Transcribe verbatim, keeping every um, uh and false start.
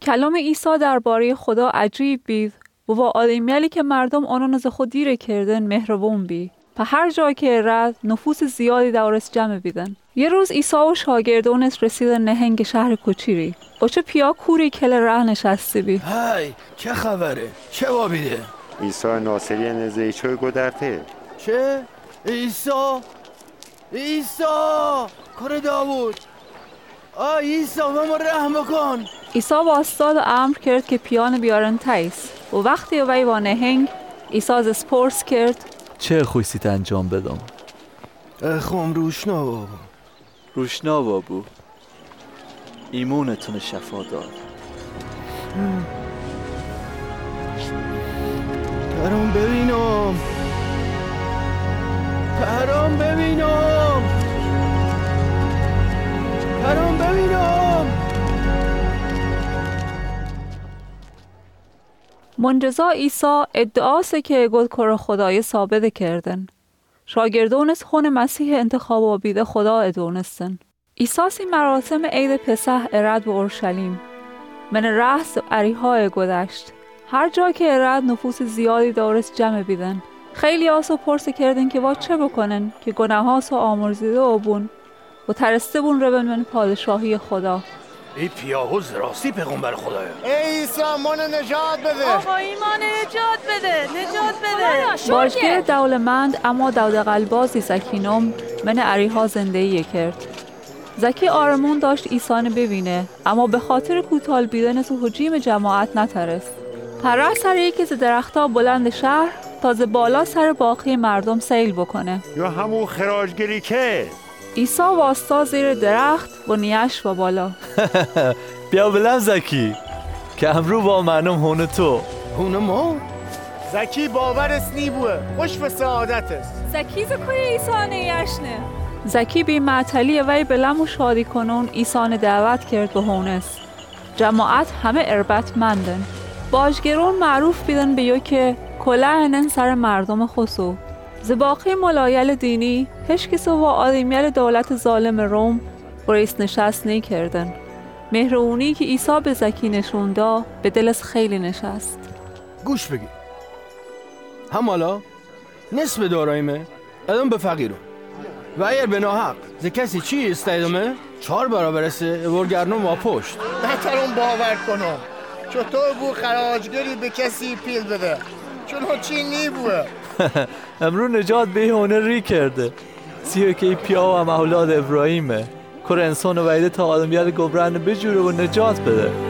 کلام عیسی درباره خدا عجیب بید و با آدمیالی که مردم آنان از خود دیره کردن مهربون بی. په هر جا که رد نفوس زیادی دورش جمع بیدن. یه روز عیسی و شاگردانش رسیدن نهنگ شهر کوچیری. و چه پیا کوری کل راه نشسته بی. های چه خبره؟ چه وابیده؟ عیسی ناصری نزدیک چه گذرته؟ چه؟ عیسی عیسی کار داوود. آ عیسی و ما رحم کن. عیسی واسطاد و امر کرد که پیان بیارن تایس و وقتی وی با نهنگ عیسی از سپورس کرد چه خویسیت انجام بدم؟ خم روشنا بابا روشنا بابو ایمونتون شفا داد. پرام ببینم پرام ببینم پرام ببینم. منجزا عیسی ادعاست که گل کار خدای ثابت کردن. شاگردانش خون مسیح انتخاب و بیده خدا ادونستن. عیسی سی مراسم عید پسح ارد به اورشلیم. من رأس اریهای گذشت. هر جا که ارد نفوس زیادی دورش جمع بیدن. خیلی آسو پرس کردن که با چه بکنن که گناه هاسو آمرزیده و بون و ترسته بون رو به من پادشاهی خدا. ای پیاهوز راستی پیغمبر خدایا. ای عیسی مانو نجات بده. آقا ایمان نجات بده نجات بده. باجگر دولمند اما دودقلبازی زکینم من اریها زندگی کرد. زکی آرمون داشت عیسی ببینه اما به خاطر کوتاه بیدن تو حجیم جماعت نترست. پره سر یکی از درختها بلند شهر تازه بالا سر باقی مردم سیل بکنه. یا همون خراجگری که عیسی واسطا زیر درخت و نیش و بالا. بیا بلم زکی که امرو با منم هونه تو هونه ما؟ زکی باورس نیبوه خوش به سعادتس. زکی زکوی عیسی نیشنه. زکی بی معطلی وی بلم و شادی کنون عیسی دعوت کرد به هونس. جماعت همه اربط مندن. باجگرون معروف بیدن به یو که کلهنن سر مردم خسو. زباقی ملایل دینی هیچ کسی و آدمیال دولت ظالم روم رئیس نشست نی کردن. مهربونی که عیسی به زکی نشون دا به دلش خیلی نشست. گوش بگی همالا نصف دارایمه ادام به فقیرو و اگر به ناحق ز کسی چی استایدمه چهار برابر است ورگرنم و پشت. نترون باور کنم چطور بو خراجگری به کسی پیل بده چون چی نیبوه. امرو نجات به هونه ری کرده سیه که ای پیا و هم اولاد ابراهیمه کار انسان و ویده تا آدمیت گبرن بجوره و نجات بده.